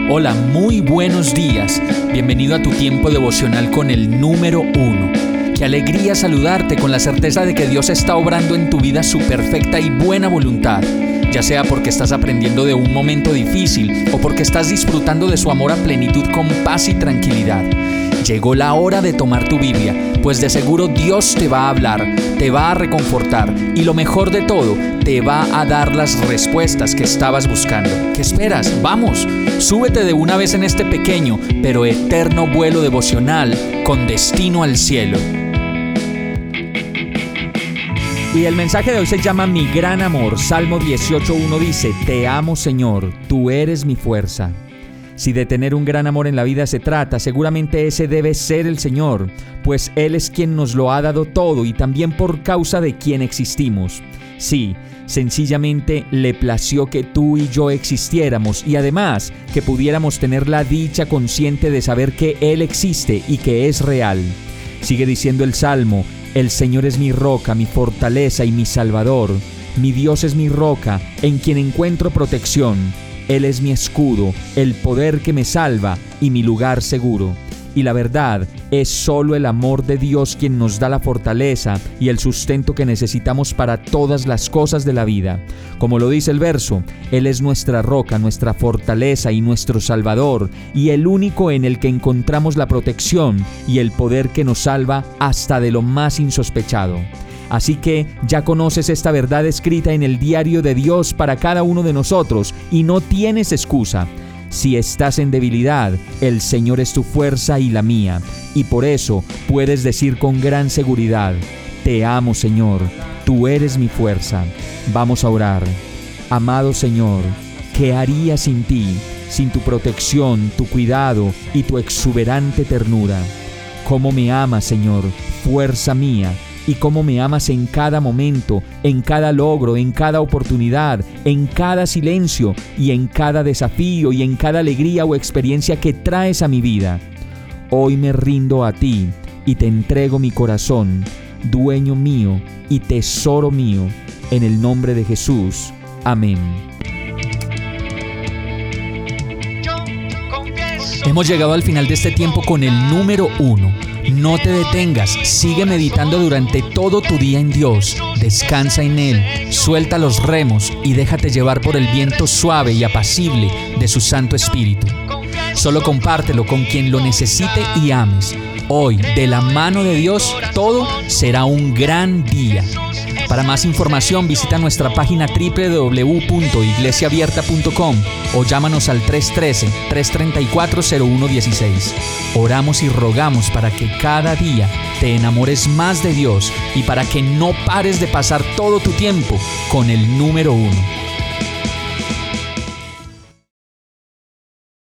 Hola, muy buenos días. Bienvenido a tu tiempo devocional con el número 1. Qué alegría saludarte con la certeza de que Dios está obrando en tu vida su perfecta y buena voluntad, ya sea porque estás aprendiendo de un momento difícil o porque estás disfrutando de su amor a plenitud con paz y tranquilidad. Llegó la hora de tomar tu Biblia, pues de seguro Dios te va a hablar, te va a reconfortar y lo mejor de todo, te va a dar las respuestas que estabas buscando. ¿Qué esperas? ¡Vamos! Súbete de una vez en este pequeño pero eterno vuelo devocional con destino al cielo. Y el mensaje de hoy se llama Mi Gran Amor. Salmo 18:1 dice: Te amo, Señor, tú eres mi fuerza. Si de tener un gran amor en la vida se trata, seguramente ese debe ser el Señor, pues Él es quien nos lo ha dado todo y también por causa de quien existimos. Sí, sencillamente le plació que tú y yo existiéramos y además que pudiéramos tener la dicha consciente de saber que Él existe y que es real. Sigue diciendo el Salmo: El Señor es mi roca, mi fortaleza y mi salvador. Mi Dios es mi roca, en quien encuentro protección. Él es mi escudo, el poder que me salva y mi lugar seguro. Y la verdad, es solo el amor de Dios quien nos da la fortaleza y el sustento que necesitamos para todas las cosas de la vida. Como lo dice el verso, Él es nuestra roca, nuestra fortaleza y nuestro Salvador, y el único en el que encontramos la protección y el poder que nos salva hasta de lo más insospechado. Así que ya conoces esta verdad escrita en el diario de Dios para cada uno de nosotros y no tienes excusa. Si estás en debilidad, el Señor es tu fuerza y la mía, y por eso puedes decir con gran seguridad: Te amo, Señor, tú eres mi fuerza. Vamos a orar. Amado Señor, ¿qué haría sin ti, sin tu protección, tu cuidado y tu exuberante ternura? ¿Cómo me amas, Señor, fuerza mía? Y cómo me amas en cada momento, en cada logro, en cada oportunidad, en cada silencio y en cada desafío y en cada alegría o experiencia que traes a mi vida. Hoy me rindo a ti y te entrego mi corazón, dueño mío y tesoro mío, en el nombre de Jesús. Amén. Hemos llegado al final de este tiempo con el número 1. No te detengas, sigue meditando durante todo tu día en Dios, descansa en Él, suelta los remos y déjate llevar por el viento suave y apacible de su Santo Espíritu. Solo compártelo con quien lo necesite y ames. Hoy, de la mano de Dios, todo será un gran día. Para más información visita nuestra página www.iglesiaabierta.com o llámanos al 313-334-0116. Oramos y rogamos para que cada día te enamores más de Dios y para que no pares de pasar todo tu tiempo con el número 1.